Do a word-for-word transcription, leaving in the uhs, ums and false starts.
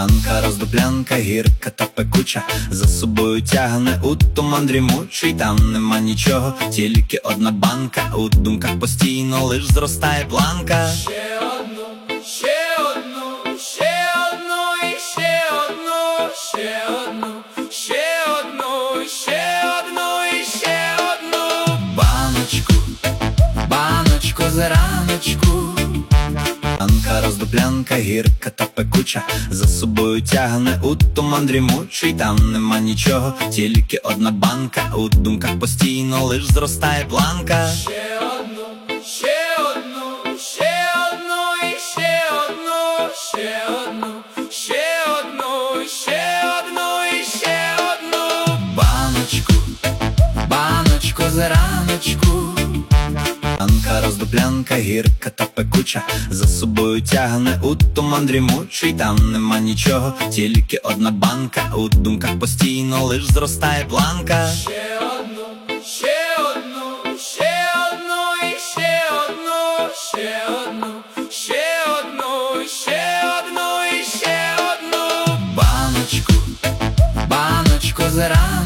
Банка, роздоблянка, гірка та пекуча, за собою тягне у туман дрімучий. Там нема нічого, тільки одна банка, у думках постійно лиш зростає планка. Ще одну, ще одну, ще одну і ще одну, ще одну, ще одну, ще одну і ще одну. Баночку, баночку зраночку. Банка, роздоблянка, гірка та пекуча, за собою тягне у туман дрімучий. Там нема нічого, тільки одна банка, у думках постійно лиш зростає планка. Ще одну, ще одну, ще одну і ще одну, ще одну, ще одну, ще одну і ще одну. Баночку, баночку зраночку. Банка, роздоблянка, гірка та пекуча, за собою тягне у туман дрімучий. Там нема нічого, тільки одна банка, у думках постійно лиш зростає планка. Ще одну, ще одну, ще одну і ще одну, ще одну, ще одну, ще одну і ще одну. Баночку, баночку зраночку.